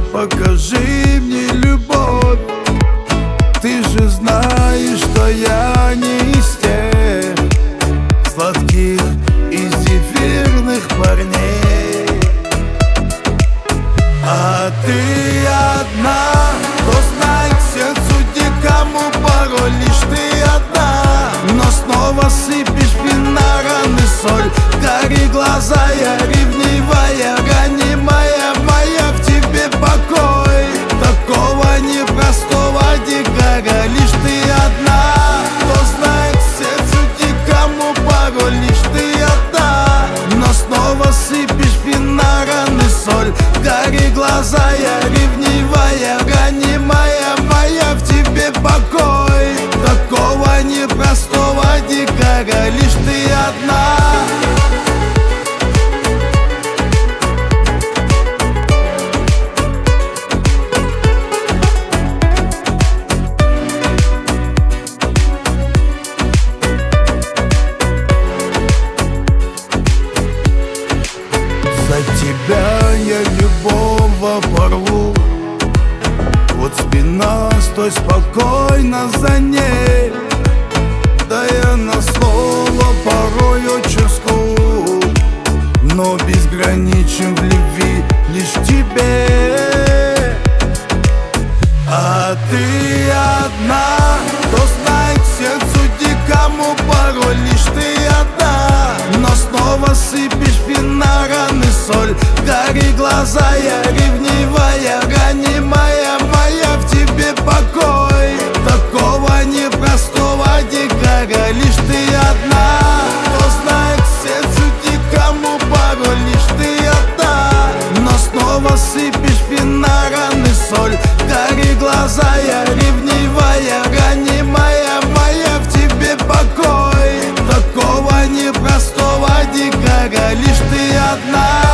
покажи мне любовь. Ты же знаешь, что я не из тех сладких и зефирных парней. А ты одна, кто знает сердцу дикому пароль. Лишь ты одна, но снова сыпешь вин на раны соль. Гори глаза, я ревнивая, ранимая, моя в тебе покой. Такого непростого дикаря. Лишь ты одна, кто знает сердцу дикому пароль. Лишь ты одна, но снова сыпешь вин на раны соль. Гори глаза, я ревнивая, ранимая, моя в тебе покой. Такого непростого дикаря. Лишь ты одна. За тебя я любого порву. Вот спина, стой спокойно за ней. Да я на слово порой очень скуп, но безграничен в любви лишь тебе. А ты одна, кто знает сердцу дикому пароль. Лишь ты одна, но снова сыпешь вин на раны соль. Гори глаза, я ревнивая, ранимая, моя в тебе покой. Такого непростого дикаря. Лишь ты одна, кто знает сердцу дикому пароль. Лишь ты одна, но снова сыпешь вин на раны соль. Гори глаза, я ревнивая, ранимая, моя в тебе покой. Такого непростого дикаря. Лишь ты одна.